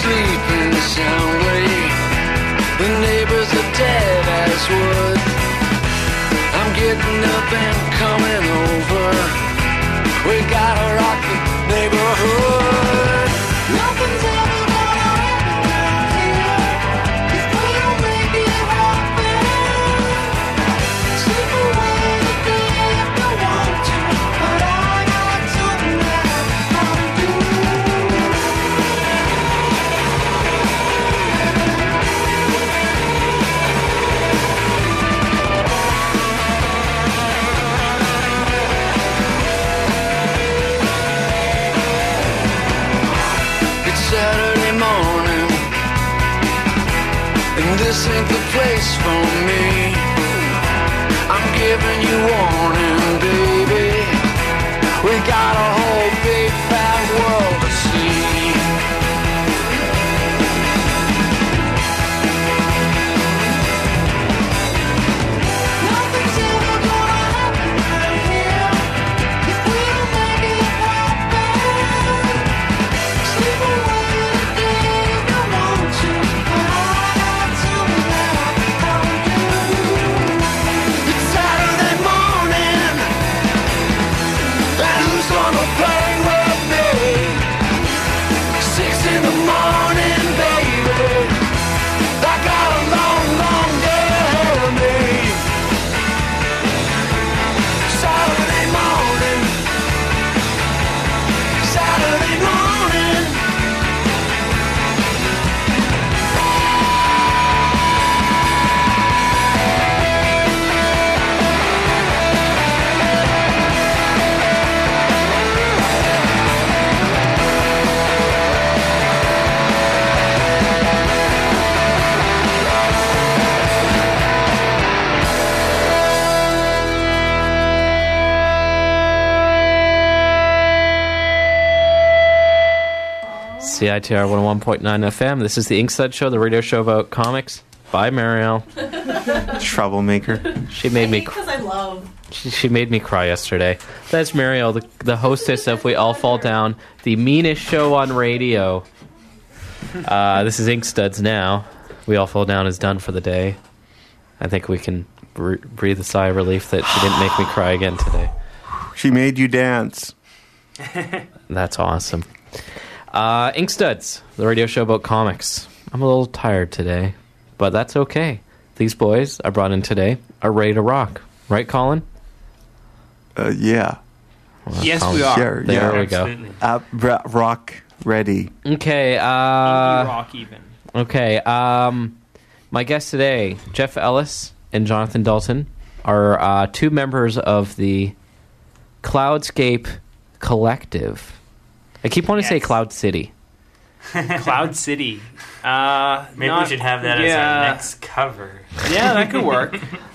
sleeping soundly. The neighbors are dead as wood. I'm getting up and coming over. We got a rocky neighborhood. Nothing's ever gonna happen around here if we don't make it happen. Slip away today if you want to, but I got something that I'll do. It's Saturday morning, and this ain't the place for me. I'm giving you warning, baby. We got a whole big fat world to see. Nothing's ever gonna happen right here if we don't make it happen. Slip away today if you want to, but I got something that I'll do. It's Saturday morning, and who's gonna play with me? 6 in the morning, baby. I got a long, long day ahead of me. Saturday morning, Saturday morning. CITR 101.9 FM. This is the Inkstud Show, the radio show about comics by Marielle. Troublemaker. She made me Because I love. she made me cry yesterday. That's Marielle, the hostess of We All Fall Down, the meanest show on radio. This is Inkstuds now. We All Fall Down is done for the day. I think we can breathe a sigh of relief that she didn't make me cry again today. She made you dance. That's awesome. Inkstuds, the radio show about comics. I'm a little tired today, but that's okay. These boys I brought in today are ready to rock. Right, Colin? Yeah. Well, Yes, Colin- we are. Sure, There yeah. we go. Absolutely. Rock ready. Okay. Indie rock even. Okay. My guests today, Jeff Ellis and Jonathan Dalton, are two members of the Cloudscape Collective. I keep wanting to say Yes. Cloud City. Cloud City. Maybe we should have that as our next cover. Yeah, that could work.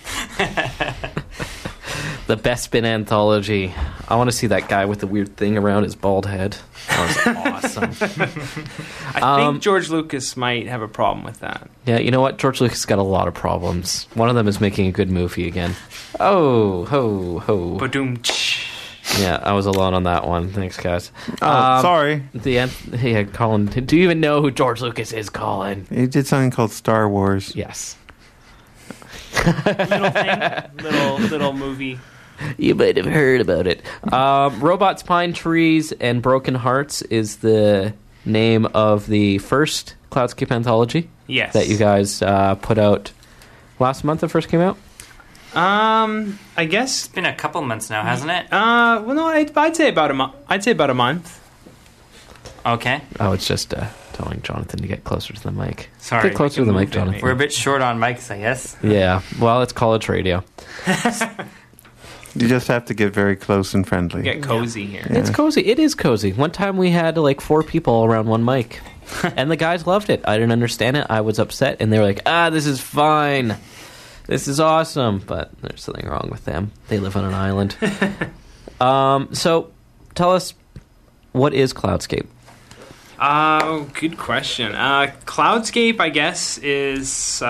The Best Spin Anthology. I want to see that guy with the weird thing around his bald head. That was awesome. I think George Lucas might have a problem with that. Yeah, you know what? George Lucas has got a lot of problems. One of them is making a good movie again. Oh, ho, ho. Ba-doom. Yeah, I was alone on that one. Thanks, guys. Sorry. Hey, Colin, do you even know who George Lucas is, Colin? He did something called Star Wars. Yes. Little thing. Little movie. You might have heard about it. Robots, Pine Trees, and Broken Hearts is the name of the first Cloudscape anthology. Yes. That you guys put out last month. It first came out. I guess. It's been a couple months now, hasn't it? Well, no, I'd say about a month. I'd say about a month. Okay. Oh, it's just telling Jonathan to get closer to the mic. Sorry. Get closer to the mic, Jonathan. We're a bit short on mics, I guess. Yeah. Well, it's college radio. You just have to get very close and friendly. Get cozy here. It's cozy. It is cozy. One time we had like 4 people around one mic, and the guys loved it. I didn't understand it. I was upset, and they were like, this is fine. This is awesome. But there's something wrong with them. They live on an island. So tell us, what is Cloudscape? Good question. Cloudscape, I guess, is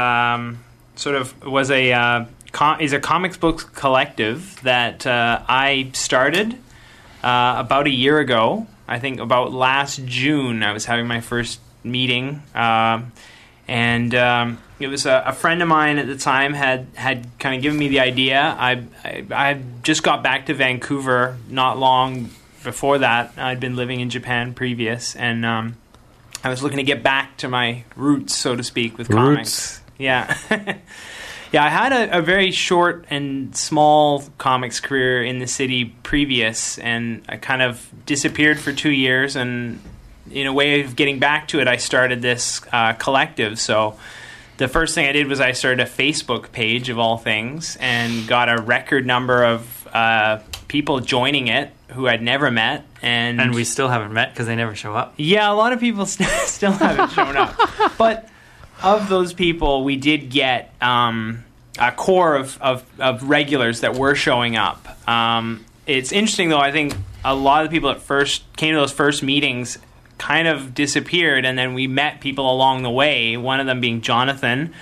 is a comics book collective that I started about a year ago. I think about last June I was having my first meeting, and it was a friend of mine at the time had kind of given me the idea. I just got back to Vancouver not long before that. I'd been living in Japan previous, and I was looking to get back to my roots, so to speak, with comics. Yeah. Yeah, I had a very short and small comics career in the city previous, and I kind of disappeared for 2 years, and in a way of getting back to it, I started this collective. So the first thing I did was I started a Facebook page, of all things, and got a record number of people joining it who I'd never met. And we still haven't met because they never show up. Yeah, a lot of people still haven't shown up. But of those people, we did get a core of regulars that were showing up. It's interesting, though. I think a lot of the people that first came to those first meetings kind of disappeared, and then we met people along the way, one of them being Jonathan,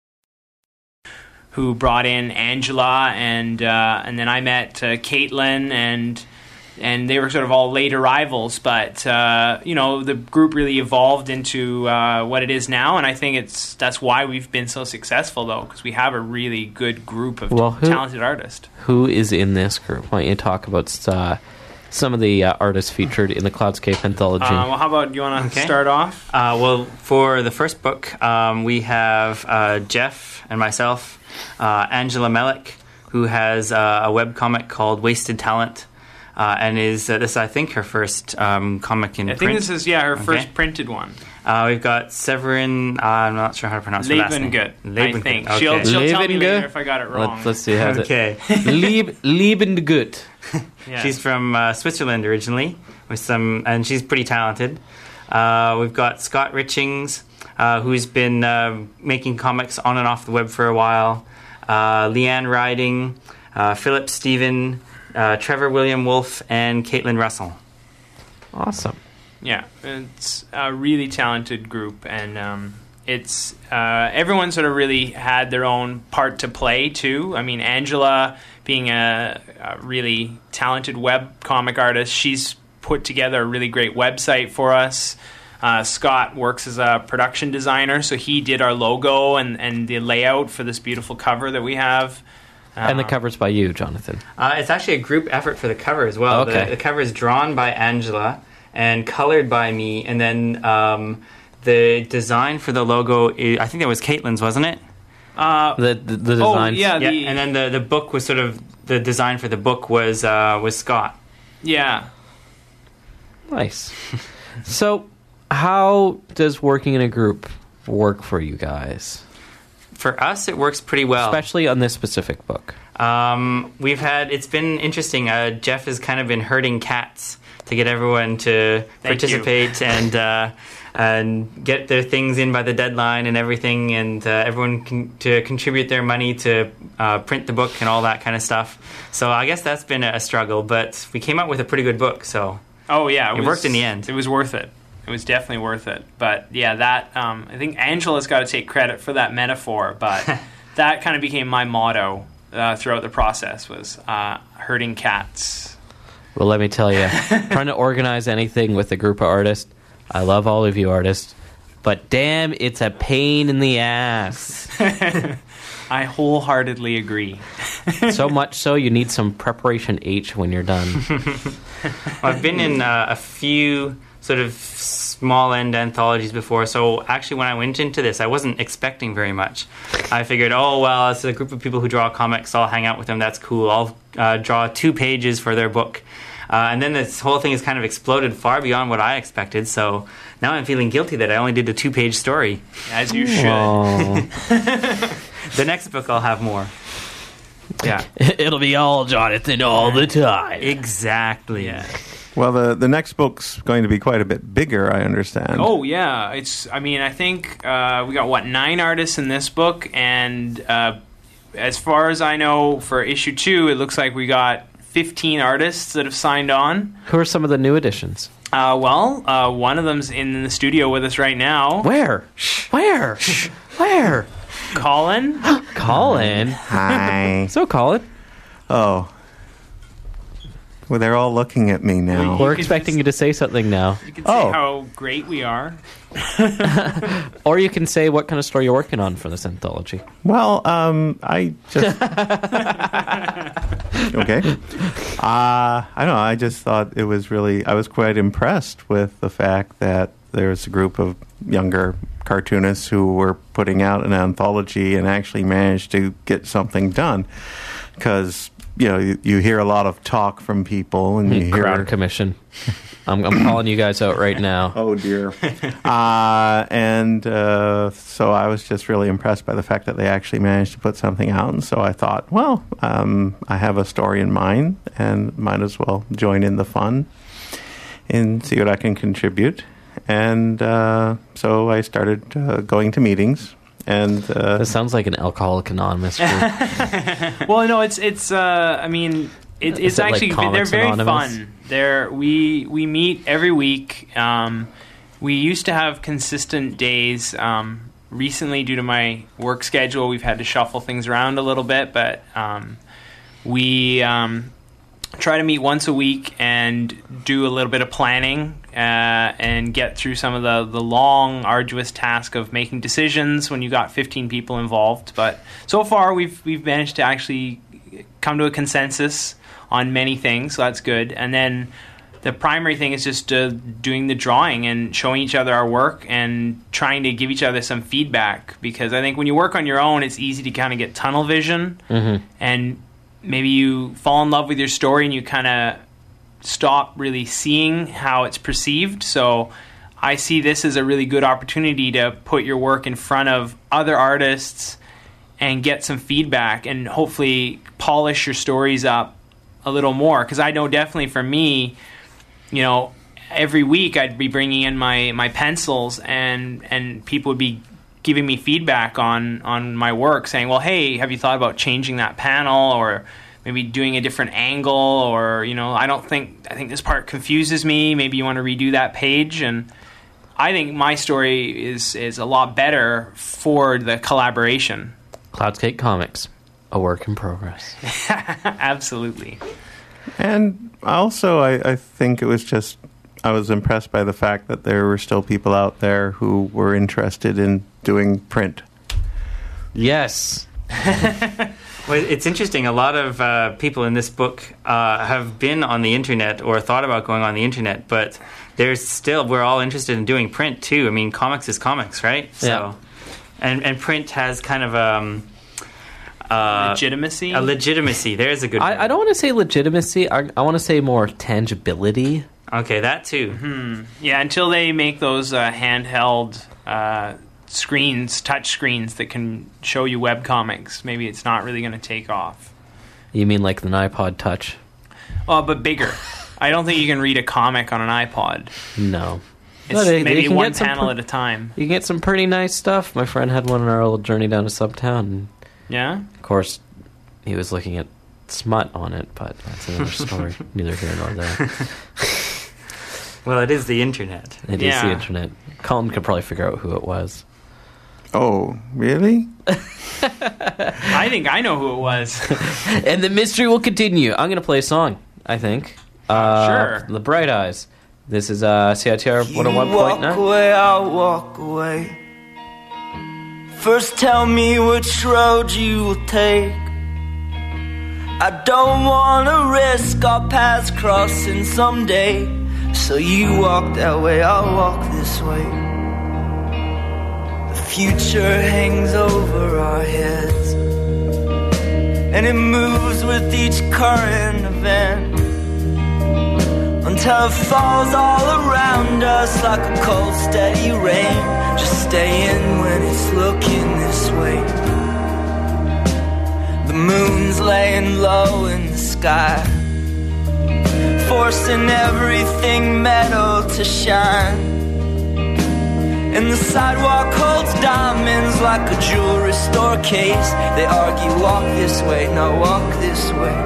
who brought in Angela, and then I met Caitlin, and they were sort of all late arrivals, but the group really evolved into what it is now, and I think that's why we've been so successful, though, because we have a really good group of talented artists. Who is in this group? Why don't you talk about some of the artists featured in the Cloudscape anthology? Well, how about you want to start off? Well, for the first book, we have Jeff and myself, Angela Melick, who has a webcomic called Wasted Talent. And is this, I think, her first comic in print? I think this is, her first printed one. We've got Severin, I'm not sure how to pronounce her last name. I think. Okay. She'll tell me later if I got it wrong. Let's see how okay. Liebengut. Yeah. She's from Switzerland originally, and she's pretty talented. We've got Scott Richings, who's been making comics on and off the web for a while. Leanne Riding, Philip Stephen, Trevor William Wolf, and Caitlin Russell. Awesome. Yeah, it's a really talented group, and it's everyone sort of really had their own part to play too. I mean, Angela, being a really talented web comic artist, she's put together a really great website for us. Scott works as a production designer, so he did our logo and the layout for this beautiful cover that we have. And the cover's by you, Jonathan. It's actually a group effort for the cover as well. Okay. The cover is drawn by Angela and colored by me, and then the design for the logo, I think that was Caitlin's, wasn't it? The design. Oh, yeah. And then the book was sort of, the design for the book was Scott. Yeah. Nice. So, how does working in a group work for you guys? For us, it works pretty well. Especially on this specific book. It's been interesting. Jeff has kind of been herding cats to get everyone to participate and get their things in by the deadline and everything, and everyone to contribute their money to print the book and all that kind of stuff. So I guess that's been a struggle, but we came up with a pretty good book, so it worked in the end. It was worth it. It was definitely worth it. But yeah, that I think Angela's got to take credit for that metaphor, but that kind of became my motto throughout the process, was herding cats. Well, let me tell you, trying to organize anything with a group of artists, I love all of you artists, but damn, it's a pain in the ass. I wholeheartedly agree. So much so you need some preparation H when you're done. I've been in a few sort of small end anthologies before, so actually when I went into this, I wasn't expecting very much. I figured, it's a group of people who draw comics, I'll hang out with them, that's cool, I'll draw 2 pages for their book. And then this whole thing has kind of exploded far beyond what I expected, so now I'm feeling guilty that I only did a 2-page story. As you should. The next book I'll have more. Yeah. It'll be all Jonathan all the time. Exactly. Yeah. Well, the next book's going to be quite a bit bigger, I understand. Oh, yeah. I think we got, 9 artists in this book, and as far as I know, for issue 2, it looks like we got 15 artists that have signed on. Who are some of the new additions? One of them's in the studio with us right now. Where? Colin. Colin? Hi. So, Colin. Oh. Well, they're all looking at me now. We're expecting you to say something now. You can say Oh. how great we are. Or you can say what kind of story you're working on for this anthology. Well, I just okay. I don't know. I just thought it was really. I was quite impressed with the fact that there's a group of younger cartoonists who were putting out an anthology and actually managed to get something done. Because you hear a lot of talk from people, and you hear Crowd commission. I'm calling you guys out right now. Oh dear. So I was just really impressed by the fact that they actually managed to put something out. And so I thought, well, I have a story in mind and might as well join in the fun and see what I can contribute. And so I started going to meetings. And This sounds like an Alcoholic Anonymous group. Well, no, it's. I mean, it's Is it like actually they're Comics very Anonymous? fun. We meet every week. We used to have consistent days. Recently, due to my work schedule, we've had to shuffle things around a little bit, but we try to meet once a week and do a little bit of planning and get through some of the long, arduous task of making decisions when you got 15 people involved. But so far, we've managed to actually come to a consensus on many things, so that's good. And then the primary thing is just doing the drawing and showing each other our work and trying to give each other some feedback, because I think when you work on your own, it's easy to kind of get tunnel vision and maybe you fall in love with your story and you kind of stop really seeing how it's perceived. So I see this as a really good opportunity to put your work in front of other artists and get some feedback and hopefully polish your stories up a little more. Because I know definitely for me, every week I'd be bringing in my pencils and people would be giving me feedback on my work, saying, well, hey, have you thought about changing that panel or maybe doing a different angle, or I think this part confuses me, maybe you want to redo that page. And I think my story is a lot better for the collaboration. Cloudscape Comics, a work in progress. Absolutely. And also, I think it was just, I was impressed by the fact that there were still people out there who were interested in doing print. Yes. Well, it's interesting. A lot of people in this book have been on the internet or thought about going on the internet, but we're all interested in doing print too. I mean, comics is comics, right? Yeah. So, and print has kind of Legitimacy? a legitimacy. There's a good word. I don't want to say legitimacy. I want to say more tangibility. Okay, that too. Yeah, until they make those handheld screens, touch screens that can show you webcomics, maybe it's not really going to take off. You mean like the iPod Touch? Well, but bigger. I don't think you can read a comic on an iPod. No. It's No, they maybe can one get some panel at a time. You can get some pretty nice stuff. My friend had one on our little journey down to Subtown. And Yeah? of course, he was looking at smut on it, but that's another story. Neither here nor there. Well, it is the internet. It is the Yeah. internet. Colin could probably figure out who it was. Oh, really? I think I know who it was. And the mystery will continue. I'm going to play a song, I think. Sure. The Bright Eyes. This is CITR 101.9. Walk away, I'll walk away. First tell me which road you will take. I don't wanna risk our paths crossing someday. So you walk that way, I'll walk this way. The future hangs over our heads, and it moves with each current event, until it falls all around us like a cold, steady rain. Just stay in when it's looking this way. The moon's laying low in the sky, forcing everything metal to shine. And the sidewalk holds diamonds like a jewelry store case. They argue, walk this way, no, walk this way.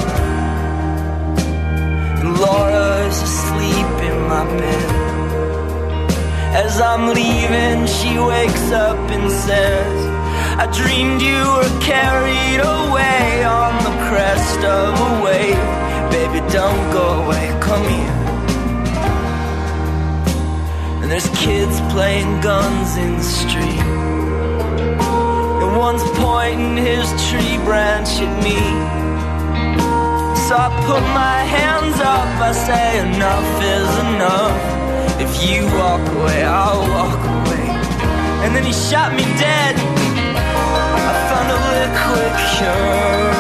And Laura's asleep in my bed. As I'm leaving, she wakes up and says, I dreamed you were carried away on the crest of a wave. Baby, don't go away, come here. And there's kids playing guns in the street, and one's pointing his tree branch at me. So I put my hands up, I say enough is enough. If you walk away, I'll walk away. And then he shot me dead. I found a liquid cure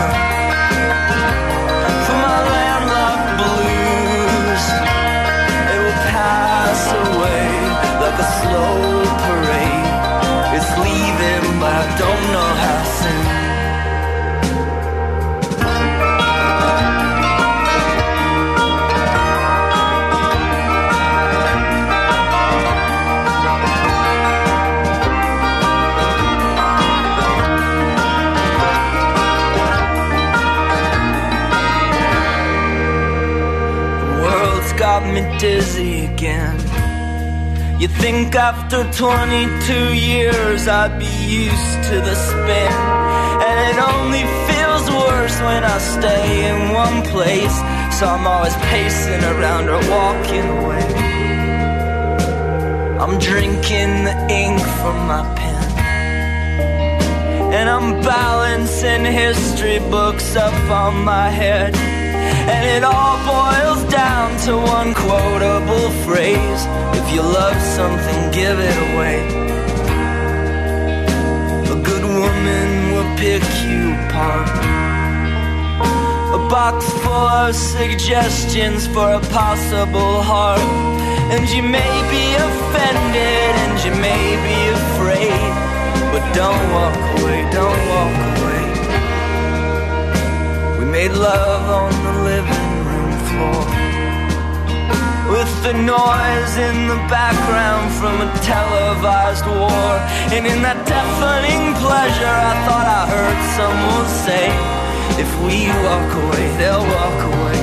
for my landlocked blues. It will pass away like a slow parade. It's leaving, but I don't know how soon. Got me dizzy again. You think after 22 years I'd be used to the spin, and it only feels worse when I stay in one place. So I'm always pacing around or walking away. I'm drinking the ink from my pen, and I'm balancing history books up on my head. And it all boils down to one quotable phrase: if you love something, give it away. A good woman will pick you apart. A box full of suggestions for a possible heart. And you may be offended and you may be afraid, but don't walk away, don't walk away. We made love on the living room floor, with the noise in the background from a televised war. And in that deafening pleasure I thought I heard someone say, if we walk away, they'll walk away.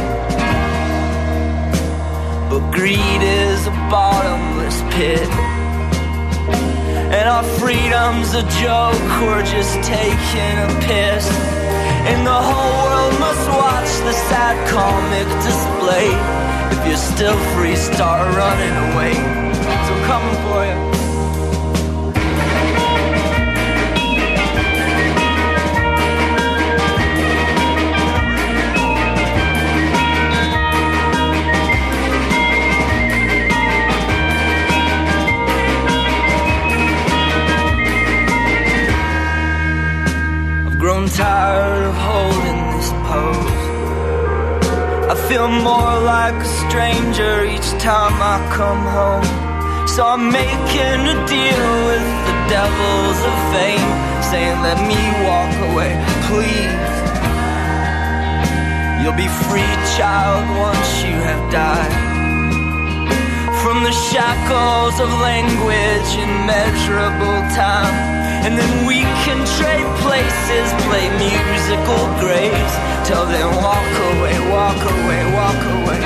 But greed is a bottomless pit, and our freedom's a joke, we're just taking a piss. And the whole world must watch the sad comic display. If you're still free, start running away. So I'm coming for you. Grown tired of holding this pose. I feel more like a stranger each time I come home. So I'm making a deal with the devils of fame, saying let me walk away, please. You'll be free, child, once you have died from the shackles of language and measurable time. And then we can trade places, play musical graves. Till then walk away, walk away, walk away.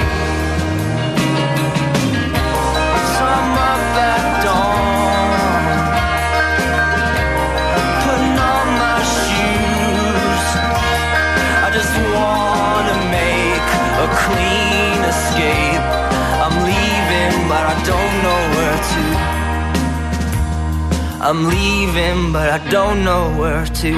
So I'm up at dawn, putting on my shoes. I just wanna make a clean escape. I'm leaving, but I don't know where to. I'm leaving, but I don't know where to.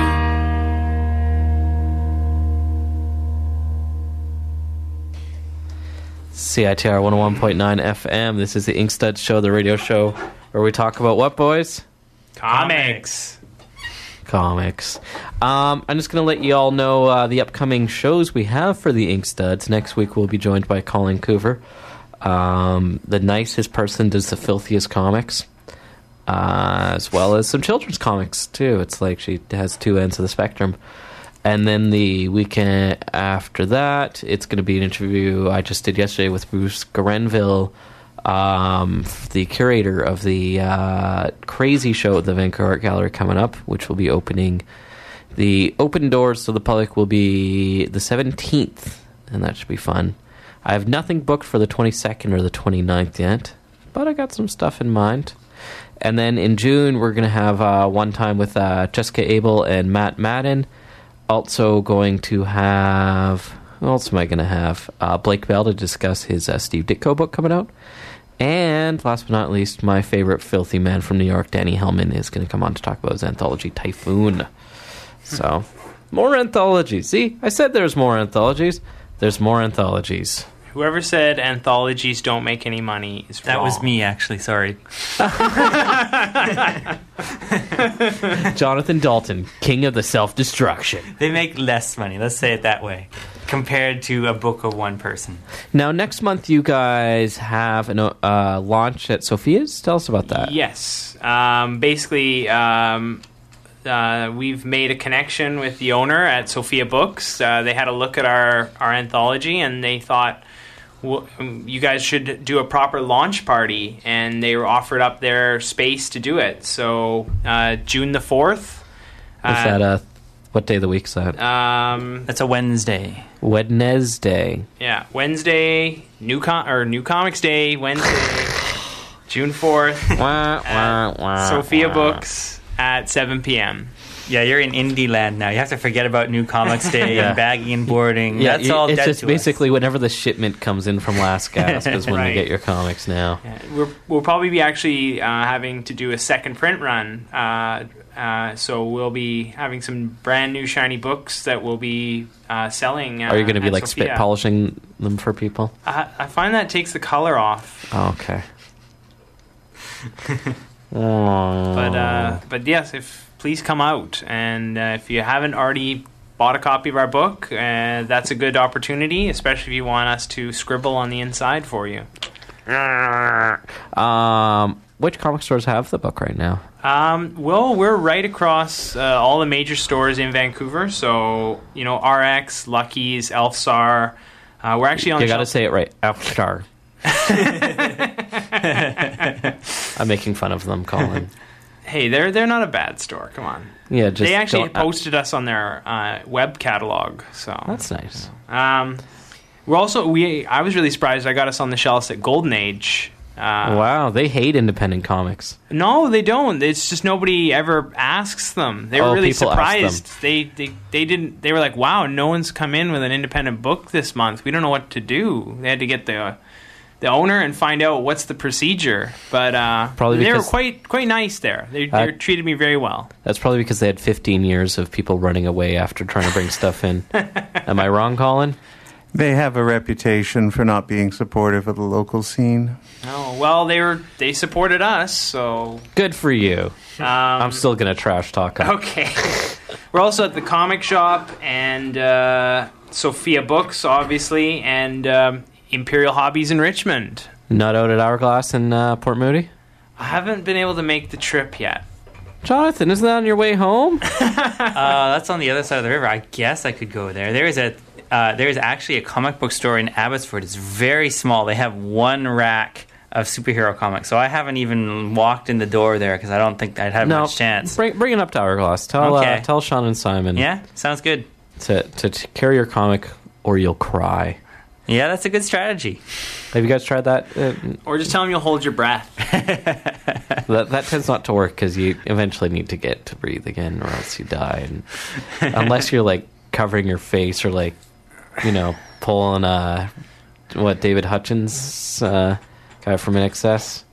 CITR 101.9 FM. This is the Inkstuds Show, the radio show where we talk about what, boys? Comics. Comics. I'm just going to let you all know the upcoming shows we have for the Inkstuds. Next week we'll be joined by Colin Coover. The nicest person does the filthiest comics. As well as some children's comics too. It's like she has two ends of the spectrum. And then the weekend after that, it's going to be an interview I just did yesterday with Bruce Grenville, the curator of the Crazy show at the Vancouver Art Gallery coming up, which will be opening. The open doors to the public will be the 17th, and that should be fun. I have nothing booked for the 22nd or the 29th yet, but I got some stuff in mind. And then in June, we're going to have one time with Jessica Abel and Matt Madden. Also going to have... Who else am I going to have? Blake Bell to discuss his Steve Ditko book coming out. And last but not least, my favorite filthy man from New York, Danny Hellman, is going to come on to talk about his anthology, Typhoon. So, more anthologies. See, I said there's more anthologies. There's more anthologies. Whoever said anthologies don't make any money is wrong. That was me, actually. Sorry. Jonathan Dalton, king of the self-destruction. They make less money, let's say it that way, compared to a book of one person. Now, next month you guys have a launch at Sophia's. Tell us about that. Yes. Basically, we've made a connection with the owner at Sophia Books. They had a look at our anthology, and they thought, you guys should do a proper launch party, and they were offered up their space to do it. So June the 4th. Is that what day of the week is that? That's a Wednesday. Wednesday. Yeah, Wednesday, New Comics Day, Wednesday, June 4th, Sophia Books at 7 p.m. Yeah, you're in indie land now. You have to forget about New Comics Day and bagging and boarding. Yeah, that's all it's dead just to basically whenever the shipment comes in from Last Gasp is when Right. you get your comics now. Yeah, we'll probably be actually having to do a second print run. So we'll be having some brand new shiny books that we'll be selling. Are you going to be at like Sophia. spit polishing them for people? I find that takes the color off. Oh, okay. Oh. But yes, please come out, and if you haven't already bought a copy of our book, that's a good opportunity, especially if you want us to scribble on the inside for you. Which comic stores have the book right now? Well, we're right across all the major stores in Vancouver. So, RX, Lucky's, Elfstar. We're actually on. You got to say it right. Elfstar. I'm making fun of them, Colin. Hey, they're not a bad store. Come on. Yeah, just they actually don't- posted us on their web catalog. So That's nice. We're also I was really surprised. I got us on the shelves at Golden Age. Wow, they hate independent comics. No, they don't. It's just nobody ever asks them. They were really people ask surprised. They didn't. They were like, "Wow, no one's come in with an independent book this month. We don't know what to do." They had to get the owner and find out what's the procedure. But Probably they were because- quite nice there. They treated me very well. That's probably because they had 15 years of people running away after trying to bring stuff in. Am I wrong, Colin? They have a reputation for not being supportive of the local scene. Oh well, they supported us, so Good for you. I'm still going to trash talk them. okay. We're also at the comic shop and Sophia Books, obviously, and Imperial Hobbies in Richmond. Not out at Hourglass in Port Moody? I haven't been able to make the trip yet. Jonathan, isn't that on your way home? That's on the other side of the river. I guess I could go there. There is actually a comic book store in Abbotsford. It's very small. They have one rack of superhero comics. So I haven't even walked in the door there because I don't think I'd have much chance. Bring it up to Hourglass. Tell Sean and Simon Yeah, sounds good. to carry your comic or you'll cry. Yeah, that's a good strategy. Have you guys tried that? Or just tell them you'll hold your breath. That tends not to work because you eventually need to get to breathe again or else you die. And unless you're like covering your face or like, pulling David Hutchins, guy from NXS.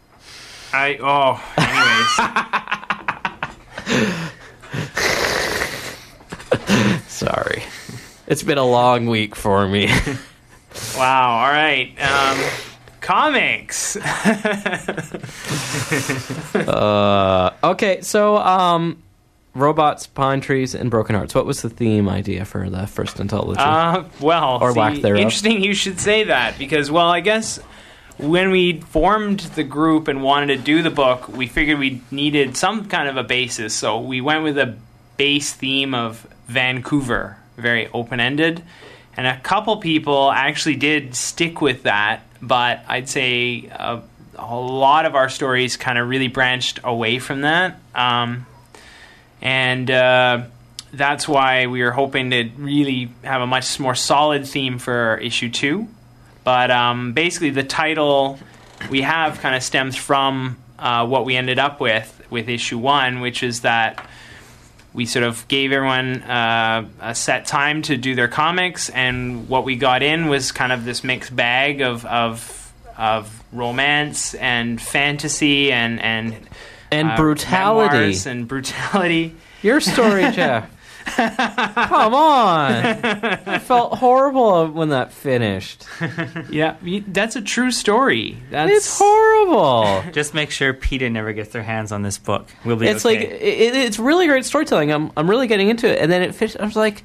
Anyways. Sorry. It's been a long week for me. Wow, all right. Comics. Okay, so robots, pine trees, and broken hearts. What was the theme idea for the first anthology? Or lack thereof. Interesting you should say that because, I guess when we formed the group and wanted to do the book, we figured we needed some kind of a basis. So we went with a base theme of Vancouver, very open-ended. And a couple people actually did stick with that, but I'd say a lot of our stories kind of really branched away from that. And that's why we were hoping to really have a much more solid theme for issue 2. But basically the title we have kind of stems from what we ended up with issue 1, which is that we sort of gave everyone a set time to do their comics, and what we got in was kind of this mixed bag of romance and fantasy and brutality. memoirs and brutality. Your story, Jeff. Come on. I felt horrible when that finished. Yeah, that's a true story. It's horrible. Just make sure PETA never gets their hands on this book. We'll be It's okay. like it's really great storytelling. I'm really getting into it, and then it finished. I was like,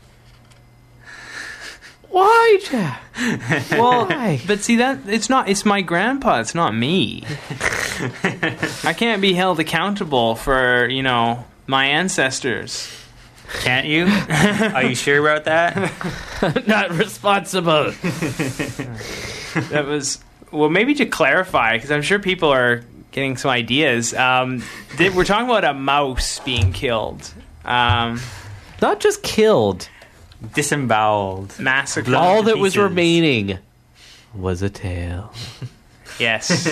why, Jeff? Why? But see, that it's my grandpa, it's not me. I can't be held accountable for, my ancestors. Can't you? Are you sure about that? Not responsible. That was, well, maybe to clarify, because I'm sure people are getting some ideas. We're talking about a mouse being killed. Not just killed. Disemboweled. Massacred. Blood. All that was pieces. remaining was a tail. Yes.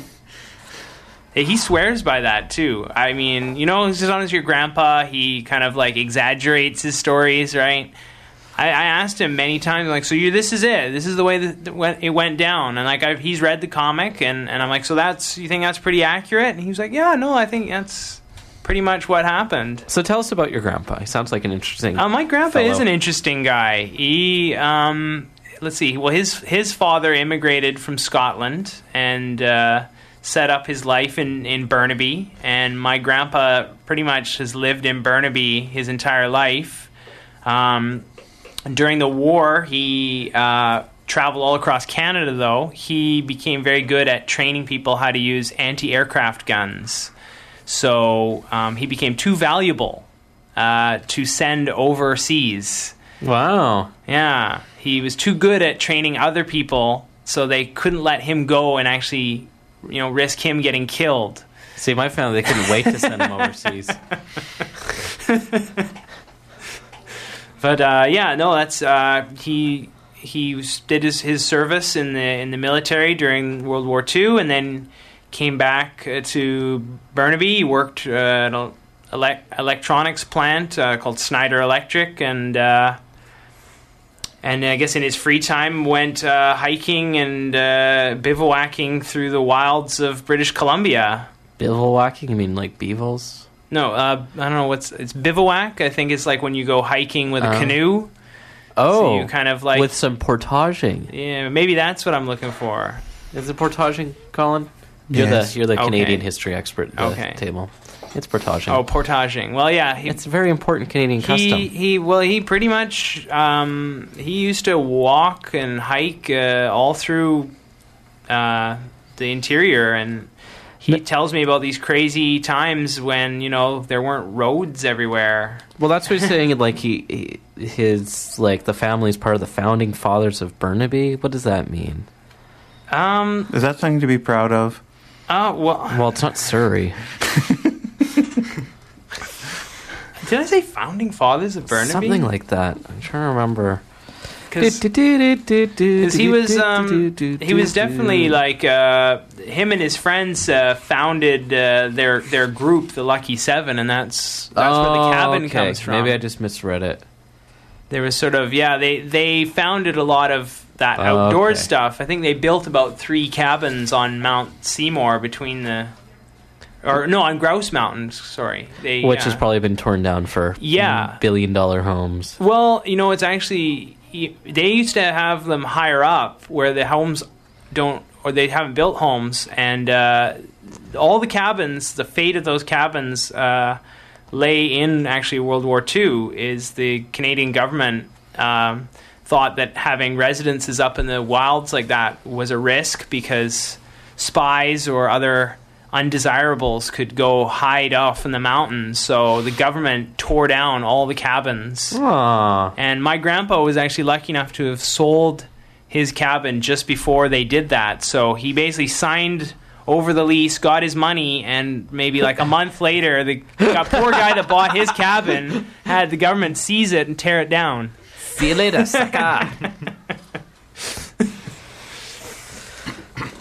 He swears by that, too. I mean, as long as your grandpa, he kind of, exaggerates his stories, right? I asked him many times, this is it. This is the way that it went down. And, he's read the comic, and I'm like, so you think that's pretty accurate? And he was like, yeah, no, I think that's pretty much what happened. So tell us about your grandpa. He sounds like an interesting My grandpa fellow. is an interesting guy. He, let's see, well, his father immigrated from Scotland and set up his life in Burnaby, and my grandpa pretty much has lived in Burnaby his entire life. During the war, he traveled all across Canada, though. He became very good at training people how to use anti-aircraft guns. So he became too valuable to send overseas. Wow. Yeah, he was too good at training other people, so they couldn't let him go and actually, risk him getting killed. See, my family, they couldn't wait to send him overseas. But that's he did his service in the military during World War II, and then came back to Burnaby. He worked at an electronics plant called Snyder Electric, and I guess in his free time went hiking and bivouacking through the wilds of British Columbia. Bivouacking? You mean like beavels? No, I don't know it's bivouac. I think it's like when you go hiking with a canoe. Oh, So you kind of with some portaging. yeah, maybe that's what I'm looking for. Is it portaging, Colin? Yes. You're the Okay. Canadian history expert at the Okay. table. It's portaging. Oh, portaging. Well, yeah, It's a very important Canadian custom. he pretty much he used to walk and hike all through the interior, and he tells me about these crazy times when there weren't roads everywhere. Well, that's what he's saying. Like his the family's part of the founding fathers of Burnaby. What does that mean? Is that something to be proud of? Well, it's not Surrey. Did I say founding fathers of Burnaby? Something like that. I'm trying to remember. Because he was definitely him and his friends founded their group, the Lucky Seven, and that's where the cabin comes from. Maybe I just misread it. There was sort of they founded a lot of that outdoor okay. stuff. I think they built about 3 cabins on Mount Seymour on Grouse Mountain. Sorry, Which has probably been torn down for Yeah. billion-dollar homes. Well, it's actually they used to have them higher up where the homes they haven't built homes, and all the cabins, the fate of those cabins lay in actually World War II. Is the Canadian government thought that having residences up in the wilds like that was a risk because spies or other undesirables could go hide off in the mountains, so the government tore down all the cabins. Aww. And my grandpa was actually lucky enough to have sold his cabin just before they did that. So he basically signed over the lease, got his money, and maybe a month later, the poor guy that bought his cabin had the government seize it and tear it down. See you later, sucker.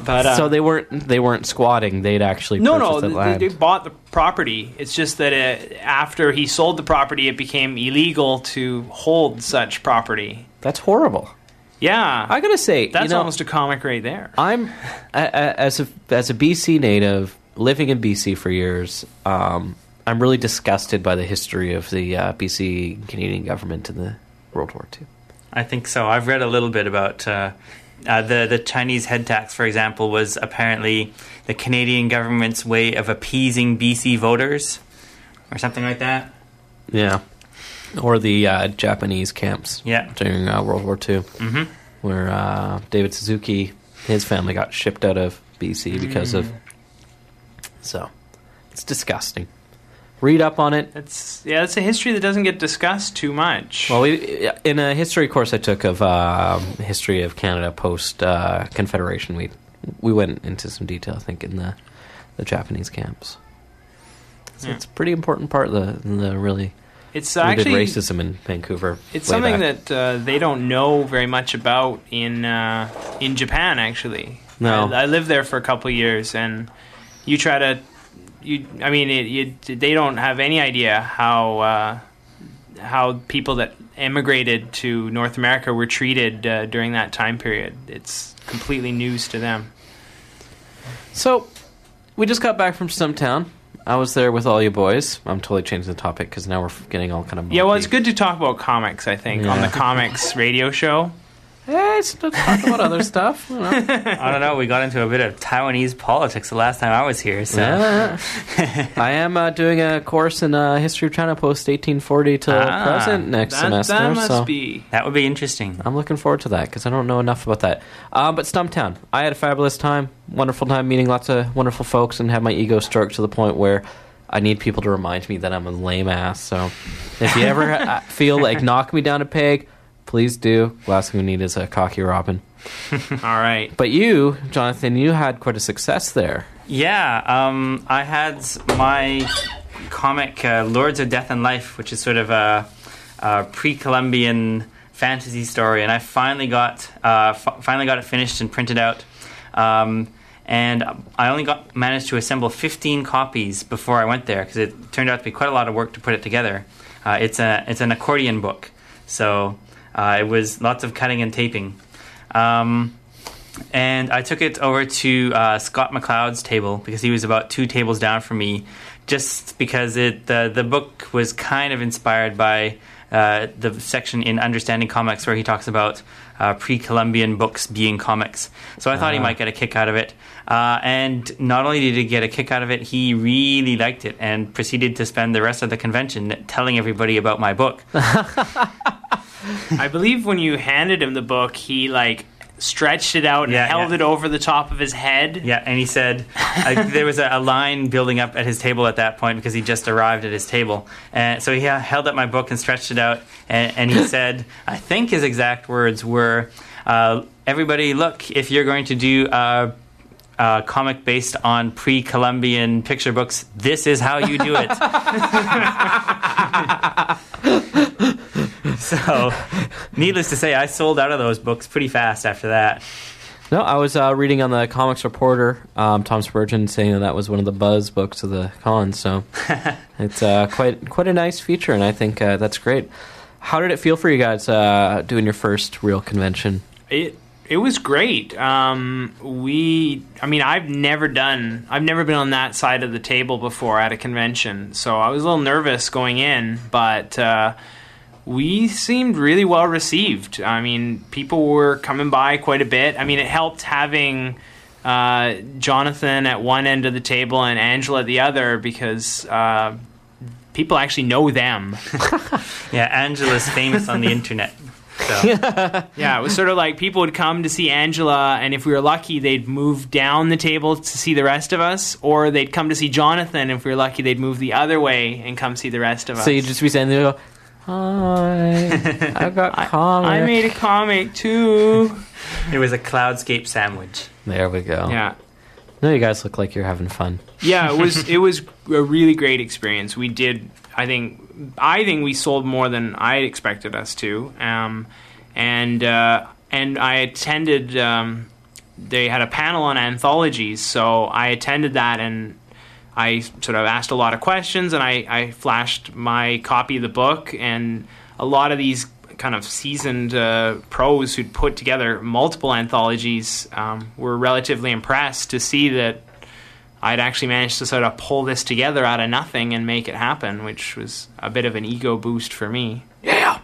But So they weren't squatting. They'd actually no, purchased the they land. bought the property. It's just that after he sold the property, it became illegal to hold such property. That's horrible. Yeah, I gotta say, that's you know, almost a comic right there. I'm as a BC native, living in BC for years. I'm really disgusted by the history of the BC Canadian government in the World War II. I think so. I've read a little bit about the Chinese head tax, for example, was apparently the Canadian government's way of appeasing BC voters, or something like that. Yeah, or the Japanese camps. Yeah. During World War II, where David Suzuki, his family got shipped out of BC because of. So, it's disgusting. Read up on it. It's a history that doesn't get discussed too much. Well, in a history course I took of history of Canada post Confederation, we went into some detail, I think, in the Japanese camps. So it's a pretty important part of the really it's rooted actually racism in Vancouver. It's way something back. that they don't know very much about in Japan. Actually, No. I lived there for a couple of years, and you try to. They don't have any idea how people that immigrated to North America were treated during that time period. It's completely news to them. So, we just got back from Stumptown. I was there with all you boys. I'm totally changing the topic because now we're getting all kind of... Yeah, well, it's good to talk about comics, I think, on the comics radio show. Hey, it's to talk about other stuff. You know. I don't know. We got into a bit of Taiwanese politics the last time I was here. So Yeah. I am doing a course in history of China post 1840 to present next semester. That must so be... that would be interesting. I'm looking forward to that because I don't know enough about that. But Stumptown, I had a fabulous time, wonderful time meeting lots of wonderful folks and have my ego stroked to the point where I need people to remind me that I'm a lame ass. So if you ever feel like knock me down a peg, please do. Last thing we need is a cocky Robin. All right. But you, Jonathan, you had quite a success there. Yeah, I had my comic Lords of Death and Life, which is sort of a pre-Columbian fantasy story, and I finally got it finished and printed out. And I only managed to assemble 15 copies before I went there because it turned out to be quite a lot of work to put it together. It's an accordion book, so it was lots of cutting and taping. And I took it over to Scott McLeod's table because he was about 2 tables down from me, just because the book was kind of inspired by the section in Understanding Comics where he talks about pre-Columbian books being comics. So I thought he might get a kick out of it. And not only did he get a kick out of it, he really liked it and proceeded to spend the rest of the convention telling everybody about my book. I believe when you handed him the book, he stretched it out and held it over the top of his head. Yeah, and he said there was a line building up at his table at that point because he just arrived at his table. And so he held up my book and stretched it out, and he said, I think his exact words were, everybody, look, if you're going to do a comic based on pre-Columbian picture books, this is how you do it. So, needless to say, I sold out of those books pretty fast after that. No, I was reading on the Comics Reporter, Tom Spurgeon saying that was one of the buzz books of the con, so it's quite a nice feature, and I think that's great. How did it feel for you guys doing your first real convention? It was great. I've never been on that side of the table before at a convention, so I was a little nervous going in, but we seemed really well received. I mean, people were coming by quite a bit. I mean, it helped having Jonathan at one end of the table and Angela at the other because people actually know them. Yeah, Angela's famous on the internet. So. Yeah, it was sort of like people would come to see Angela, and if we were lucky, they'd move down the table to see the rest of us, or they'd come to see Jonathan. If we were lucky, they'd move the other way and come see the rest of us. So you'd just be standing there and go, hi, I've got comics. I made a comic, too. It was a cloudscape sandwich. There we go. Yeah. No, you guys look like you're having fun. Yeah, it was a really great experience. We did, I think we sold more than I expected us to. And I attended they had a panel on anthologies, so I attended that, and I sort of asked a lot of questions, and I flashed my copy of the book, and a lot of these kind of seasoned pros who'd put together multiple anthologies were relatively impressed to see that I'd actually managed to sort of pull this together out of nothing and make it happen, which was a bit of an ego boost for me. Yeah.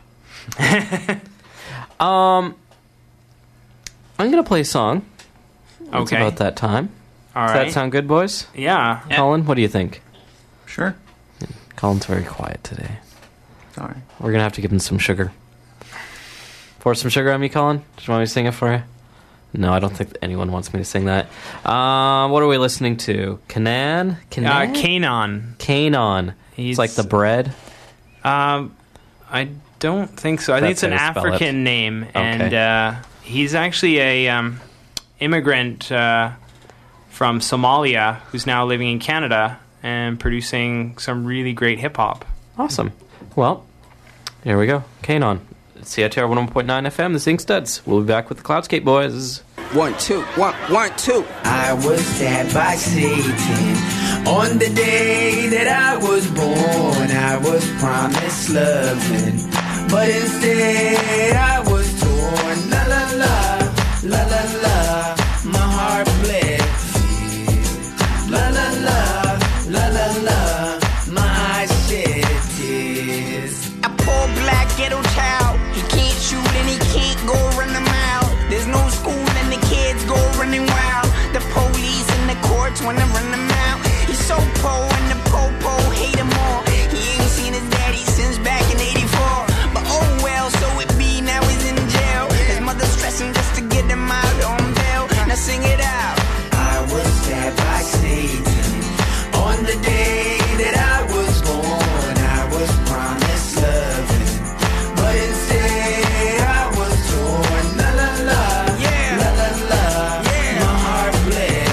I'm gonna play a song. It's Okay. about that time. All Does right. that sound good, boys? Yeah. Colin, what do you think? Sure. Colin's very quiet today. Sorry. We're gonna have to give him some sugar. Pour some sugar on me, Colin. Do you want me to sing it for you? No, I don't think anyone wants me to sing that. What are we listening to? Kanan? Kanon. Kanon. He's- It's like the bread. I don't think so. I think it's an That's how you spell it. African name, Okay. and he's actually a immigrant from Somalia who's now living in Canada and producing some really great hip hop. Awesome. Well, here we go. Kanon. CITR 101.9 FM, the Sing Studs. We'll be back with the Cloudscape Boys. 1, 2, 1, 1, 2. I was stabbed by Satan on the day that I was born. I was promised loving, but instead I was torn. La la la, la la la, my heart bled. La la la, la la la, my eyes shed tears. A poor black ghetto child. He can't shoot and he can't go run a mile. There's no school and the kids go running wild. The police and the courts wanna run him out. He's so poor and the po-po hate him all. He ain't seen his daddy since back in 84. But oh well, so it be, now he's in jail. His mother stressing just to get him out on bail. Now sing it out. I was stabbed by Satan on the day that I was born. I was promised loving, but instead I was torn. La la la, Yeah. la la la, Yeah. my heart bled.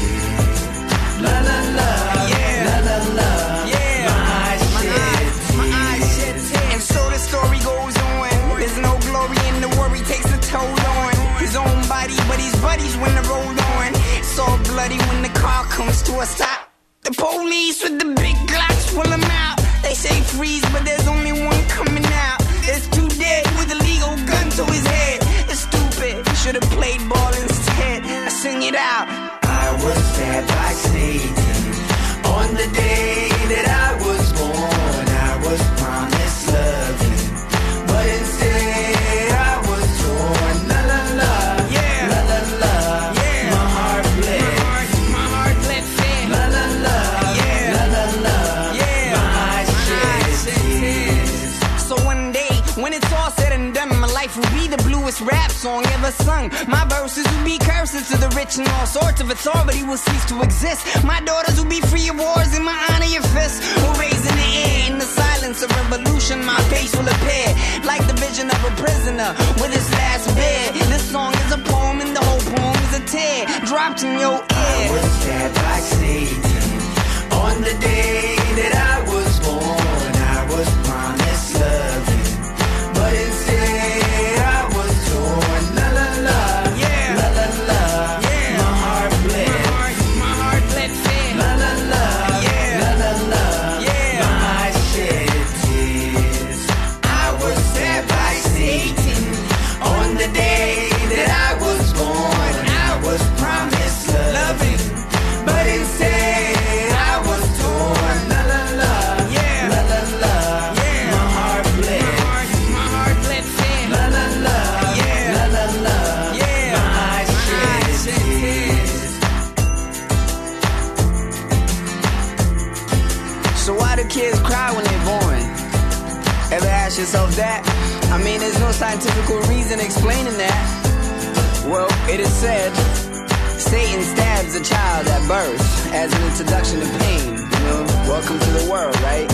La la la, Yeah. la la la, Yeah. my eyes shed My eyes shed tears. And so the story goes on. There's no glory in the worry takes a toll on his own body, but his buddies when the roll on. It's all bloody when the car comes to a stop. The police with the big Glocks pull him out. They say freeze, but there's only one coming out. There's two dead with a legal gun to his head. It's stupid. He should have played ball instead. I sing it out. I was stabbed by Satan on the day that I was born. I was promised loving, but instead I was torn. La la la, Yeah. la la la, Yeah. my heart bled. My heart bled fair. La la la, Yeah. la la la, Yeah. my eyes shed tears. So one day, when it's all said and done, my life will be the bluest rap song ever sung. My verses will be curses to the rich, and all sorts of authority will cease to exist. My daughters will be free of wars, and my honor your fists will raise in the air. In the silence of revolution, my face will appear like the vision of a prisoner with his last bed. This song is a poem, and the whole poem is a tear dropped in your I ear. was stabbed by Satan on the day that I was born. I was promised loving, but instead I was torn. La la la, Yeah. la la la, Yeah. my heart bled. My heart bled fair. La la la, Yeah. la la la, Yeah. my eyes shed tears. I was stabbed by Satan on the day that I was born. I was promised loving, but instead I was torn. La la la, Yeah. la la la, Yeah. my heart bled. My heart bled fair. La la la, Yeah. la la la, Yeah. my eyes shed tears. So why do kids cry when they're born? Ever ask yourself that? I mean, there's no scientific reason explaining that. Well, it is said, Satan stabs a child at birth as an introduction to pain. You know, welcome to the world, right?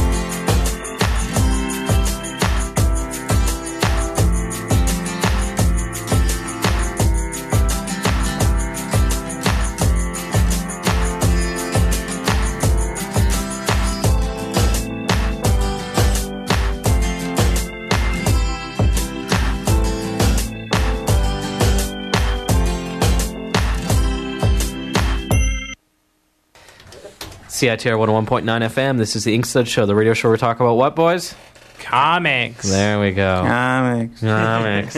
CITR 101.9 FM. This is the Inkstuds Show, the radio show where we talk about what, boys? Comics. There we go. Comics. Comics.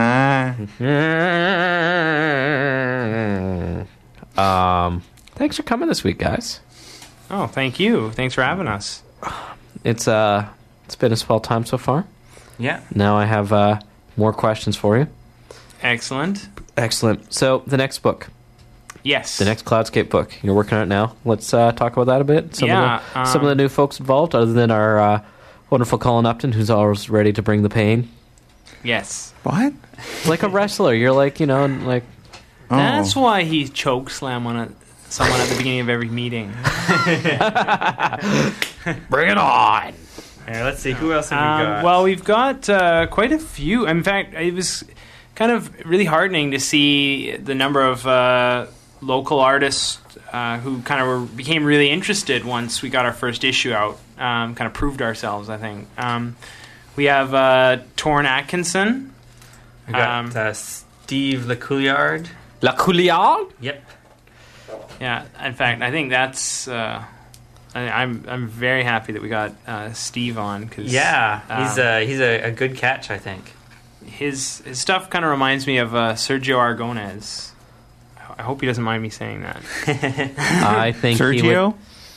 Thanks for coming this week, guys. Oh, thank you. Thanks for having us. It's been a swell time so far. Yeah. Now I have more questions for you. Excellent. Excellent. So the next book, Yes. the next Cloudscape book, you're working on it now. Let's talk about that a bit. Some of the new folks involved, other than our wonderful Colin Upton, who's always ready to bring the pain. Yes. What? Like a wrestler, you're like, like. Oh. That's why he choke slam on someone at the beginning of every meeting. Bring it on! Here, let's see. Who else have we got? Well, we've got quite a few. In fact, it was kind of really heartening to see the number of local artists who kind of became really interested once we got our first issue out. Kind of proved ourselves, I think. We have Torn Atkinson. We got Steve LeCouillard. La Couliard? Yep. Yeah, in fact, I think that's. I'm very happy that we got Steve on because he's a good catch, I think. His stuff kind of reminds me of Sergio Aragonés. I hope he doesn't mind me saying that. I think Sergio?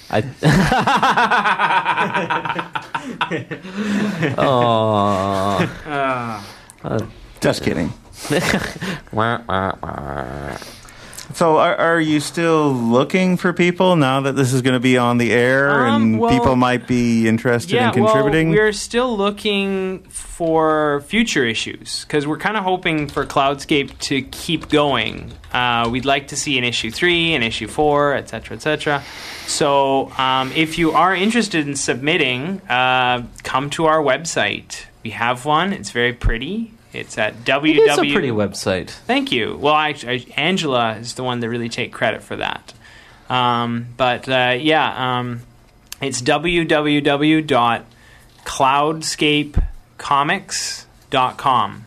Just kidding. So are you still looking for people now that this is going to be on the air and people might be interested in contributing? Well, we're still looking for future issues because we're kind of hoping for Cloudscape to keep going. We'd like to see an issue 3, an issue 4, etc., etc. So if you are interested in submitting, come to our website. We have one. It's very pretty. It's at www. It is a pretty website. Thank you. Well, Angela is the one that really take credit for that. It's www.cloudscapecomics.com.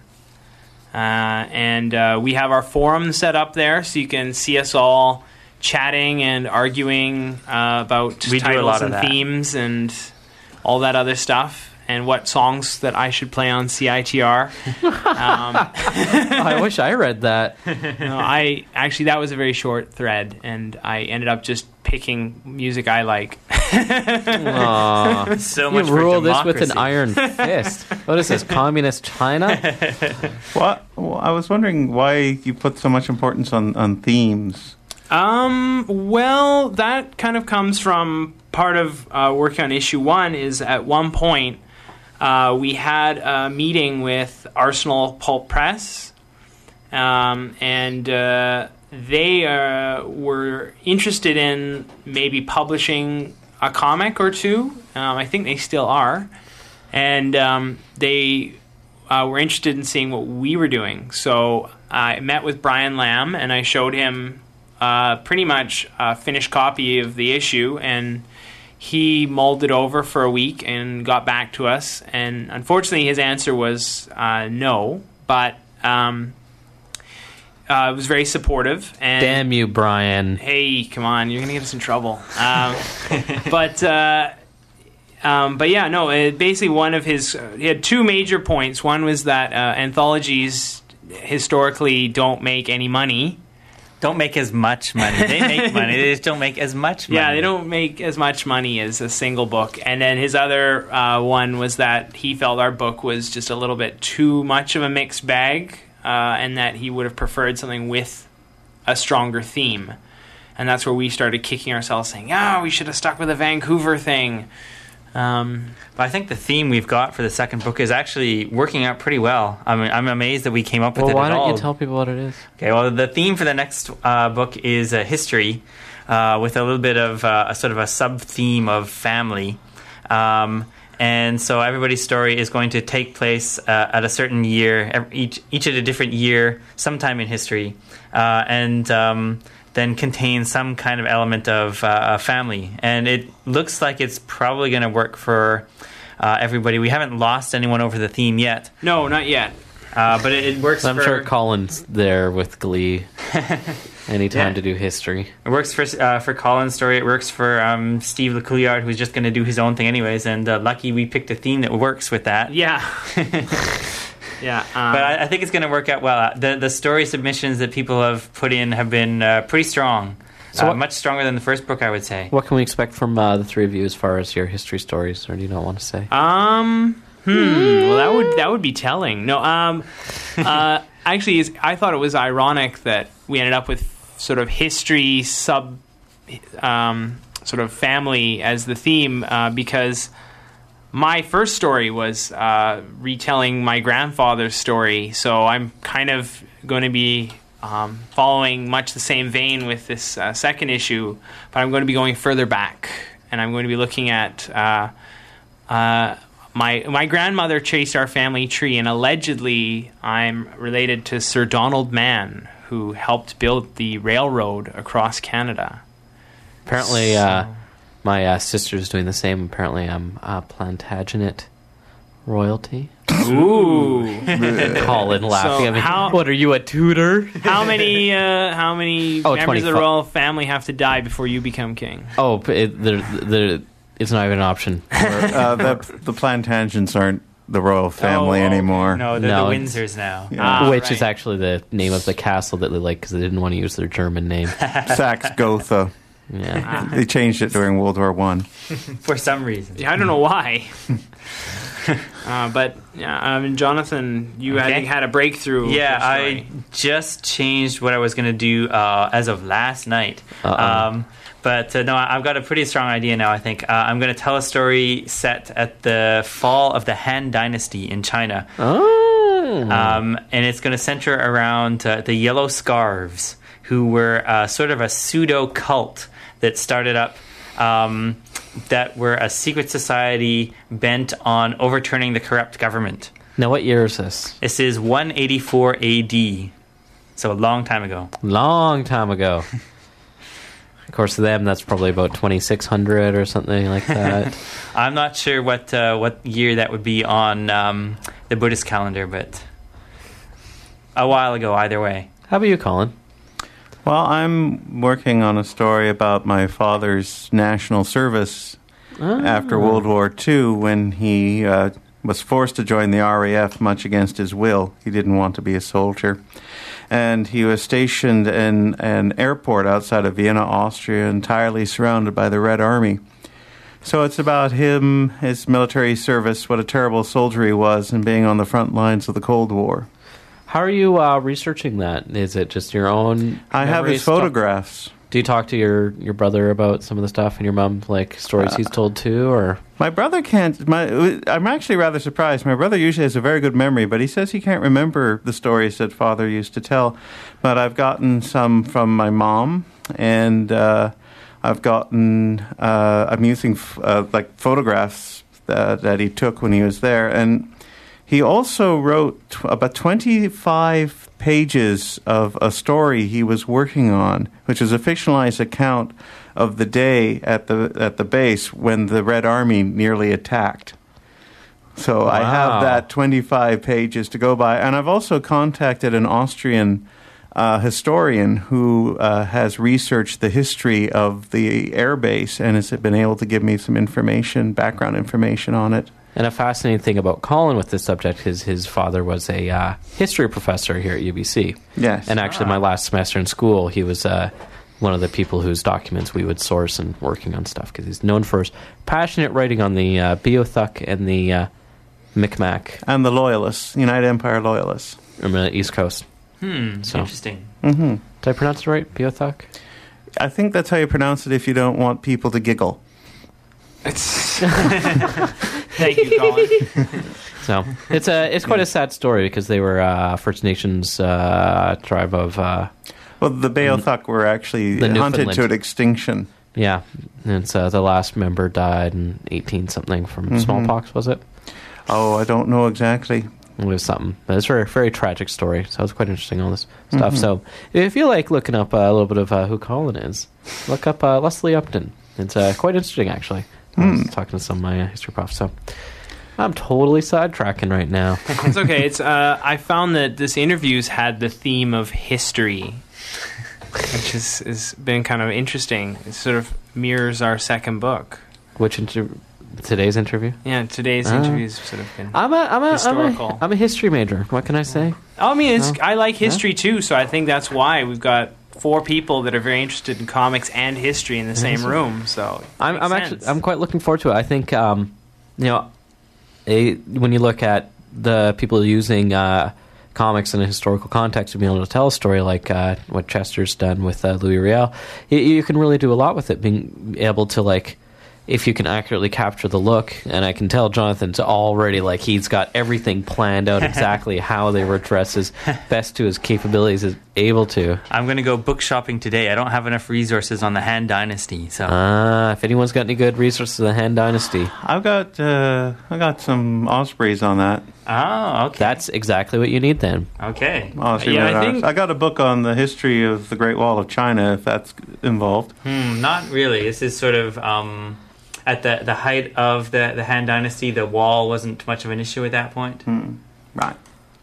And we have our forum set up there, so you can see us all chatting and arguing about titles and themes and all that other stuff. And what songs that I should play on CITR. I wish I read that. No, that was a very short thread, and I ended up just picking music I like. So much you rule for this with democracy. an iron fist. What is this, communist China? What? Well, I was wondering why you put so much importance on themes. Well, that kind of comes from part of working on issue 1 is at one point we had a meeting with Arsenal Pulp Press, and they were interested in maybe publishing a comic or two. I think they still are. And they were interested in seeing what we were doing. So I met with Brian Lamb, and I showed him pretty much a finished copy of the issue, and he mulled it over for a week and got back to us. And unfortunately, his answer was no, but it was very supportive. And Damn you, Brian. hey, come on, you're going to get us in trouble. But yeah, no, basically one of his... he had two major points. One was that anthologies historically don't make any money. Don't make as much money. They make money. They just don't make as much money. Yeah, they don't make as much money as a single book. And then his other one was that he felt our book was just a little bit too much of a mixed bag, and that he would have preferred something with a stronger theme. And that's where we started kicking ourselves, saying, we should have stuck with a Vancouver thing. But I think the theme we've got for the second book is actually working out pretty well. I mean, I'm amazed that we came up with it at all. Why don't you tell people what it is? Okay, well, the theme for the next book is history, with a little bit of a sort of a sub-theme of family. And so everybody's story is going to take place at a certain year, each at a different year, sometime in history, and then contain some kind of element of family. And it looks like it's probably going to work for everybody. We haven't lost anyone over the theme yet. No, not yet. But it works I'm for... sure Colin's there with glee. Any time Yeah. to do history. It works for Colin's story. It works for Steve LeCouillard, who's just going to do his own thing anyways. And lucky we picked a theme that works with that. Yeah. Yeah. But I think it's going to work out well. The story submissions that people have put in have been pretty strong. So what- much stronger than the first book, I would say. What can we expect from the three of you as far as your history stories, or do you not want to say? Well, that would be telling. No. Actually, I thought it was ironic that we ended up with sort of history sort of family as the theme because my first story was retelling my grandfather's story. So I'm kind of going to be following much the same vein with this second issue, but I'm going to be going further back, and I'm going to be looking at my grandmother chased our family tree, and allegedly I'm related to Sir Donald Mann, who helped build the railroad across Canada. Apparently, my sister's doing the same. Apparently, I'm Plantagenet royalty. Ooh. Colin laughing at me. how- What are you, a tutor? How many members of the 25. royal family have to die before you become king? Oh, it's not even an option. The Plantagenets aren't the royal family anymore. No, they're No, the it's- Windsors now. Yeah. Which right. is actually the name of the castle that they like because they didn't want to use their German name. Saxe-Gotha. Yeah. They changed it during World War One. For some reason. Yeah, I don't know why. But Jonathan, you I Okay. think had a breakthrough. with Yeah, your story. I just changed what I was going to do as of last night. Uh-oh. But no, I've got a pretty strong idea now, I think. I'm going to tell a story set at the fall of the Han Dynasty in China. Oh. And it's going to center around the Yellow Scarves, who were sort of a pseudo-cult that started up that were a secret society bent on overturning the corrupt government. Now, what year is this? This is 184 AD, so a long time ago. Long time ago. Of course, to them, that's probably about 2600 or something like that. I'm not sure what year that would be on the Buddhist calendar, but a while ago either way. How about you, Colin? Well, I'm working on a story about my father's national service after World War II when he was forced to join the RAF much against his will. He didn't want to be a soldier. And he was stationed in an airport outside of Vienna, Austria, entirely surrounded by the Red Army. So it's about him, his military service, what a terrible soldier he was, and being on the front lines of the Cold War. How are you researching that? Is it just your own? I have his memories? photographs. Do you talk to your brother about some of the stuff, and your mom like stories he's told too, or? My brother can't. I'm actually rather surprised. My brother usually has a very good memory, but he says he can't remember the stories that father used to tell. But I've gotten some from my mom, and I've gotten. I'm using like photographs that he took when he was there, and he also wrote about 25 pages of a story he was working on, which is a fictionalized account of the day at the base when the Red Army nearly attacked. So I have that 25 pages to go by. And I've also contacted an Austrian historian who has researched the history of the air base and has been able to give me some information, background information on it. And a fascinating thing about Colin with this subject is his father was a history professor here at UBC. Yes. And actually, my last semester in school, he was one of the people whose documents we would source and working on stuff because he's known for his passionate writing on the Beothuk and the Micmac And the Loyalists, United Empire Loyalists. on the East Coast. So, Interesting. did I pronounce it right? Beothuk? I think that's how you pronounce it if you don't want people to giggle. Thank you, Colin. So it's quite a sad story because they were First Nations tribe of Well, the Beothuk were actually The hunted Newfoundland. to extinction. yeah. And it's the last member died in 18 something from smallpox. Was it? Oh, I don't know exactly. It was something, but it's a very, very tragic story. So it's quite interesting, all this stuff. So if you like looking up a little bit of who Colin is, look up Leslie Upton. It's quite interesting, actually. I was talking to some of my history profs. So I'm totally sidetracking right now. It's okay. It's I found that this interview's had the theme of history, which has been kind of interesting. It sort of mirrors our second book. Today's interview? Yeah, today's interview's sort of been historical. I'm a history major. What can I say? I mean, I like history too, so I think that's why we've got 4 people that are very interested in comics and history in the same room. So I'm quite looking forward to it. I think when you look at the people using comics in a historical context to be able to tell a story like what Chester's done with Louis Riel, you can really do a lot with it. Being able to if you can accurately capture the look, and I can tell Jonathan's already he's got everything planned out exactly how they were dressed as best to his capabilities is able to. I'm going to go book shopping today. I don't have enough resources on the Han Dynasty, so if anyone's got any good resources on the Han Dynasty, I got some Ospreys on that. Oh, okay. That's exactly what you need then. Okay. I got a book on the history of the Great Wall of China, if that's involved. Not really. This is sort of at the height of the Han Dynasty. The wall wasn't much of an issue at that point. Right.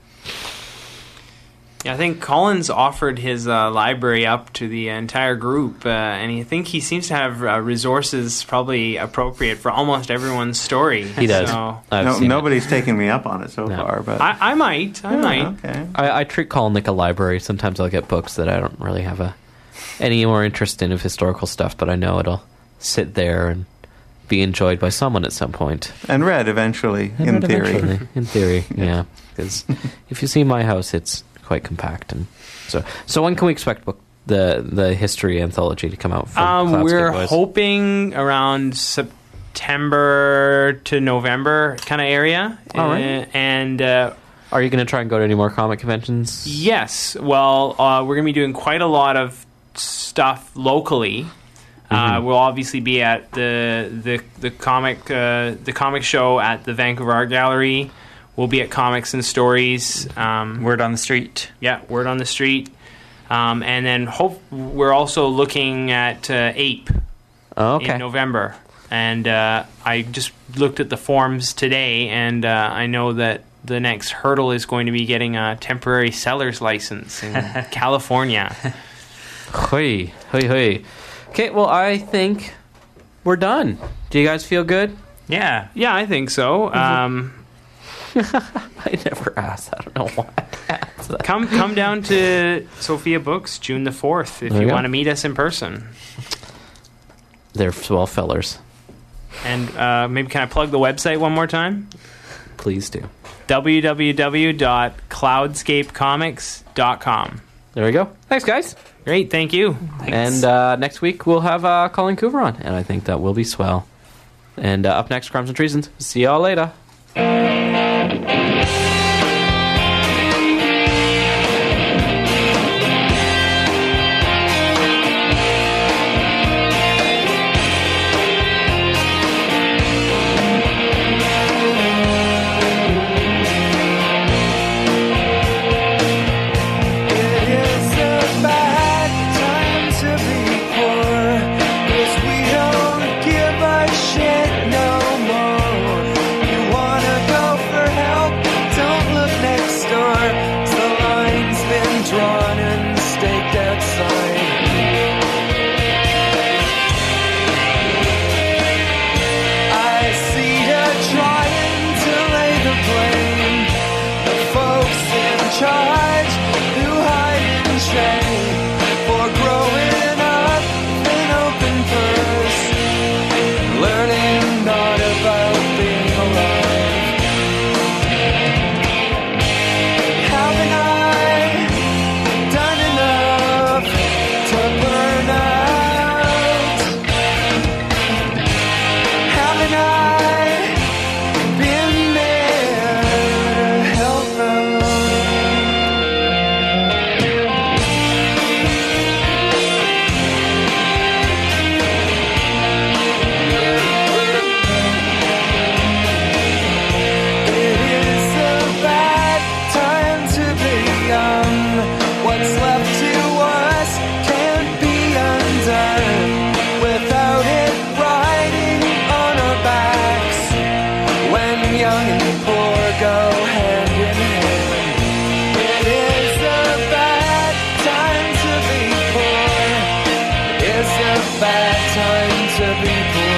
Yeah, I think Collins offered his library up to the entire group, and I think he seems to have resources probably appropriate for almost everyone's story. He does. So, nobody's taken me up on it so far, but I might. Okay. I treat Colin like a library. Sometimes I'll get books that I don't really have any more interest in of historical stuff, but I know it'll sit there and be enjoyed by someone at some point. And read eventually, in theory. In theory, yeah. Because if you see my house, it's quite compact, and so when can we expect the history anthology to come out? We're hoping around September to November kind of area. All right. And are you going to try and go to any more comic conventions? Yes. Well, we're going to be doing quite a lot of stuff locally. We'll obviously be at the comic show at the Vancouver Art Gallery. We'll be at Comics and Stories. Word on the street. Yeah, Word on the Street. And then we're also looking at Ape in November. And I just looked at the forms today, and I know that the next hurdle is going to be getting a temporary seller's license in California. Hoi. Okay, well, I think we're done. Do you guys feel good? Yeah. Yeah, I think so. I never asked. I don't know why I asked that. Come down to Sophia Books June the 4th if you want to meet us in person. They're swell fellers. And maybe can I plug the website one more time? Please do. www.cloudscapecomics.com. There we go. Thanks, guys. Great, thank you. Thanks. And next week we'll have Colin Coover on, and I think that will be swell. And up next, Crimes and Treasons. See y'all later. Shit no more. You wanna go people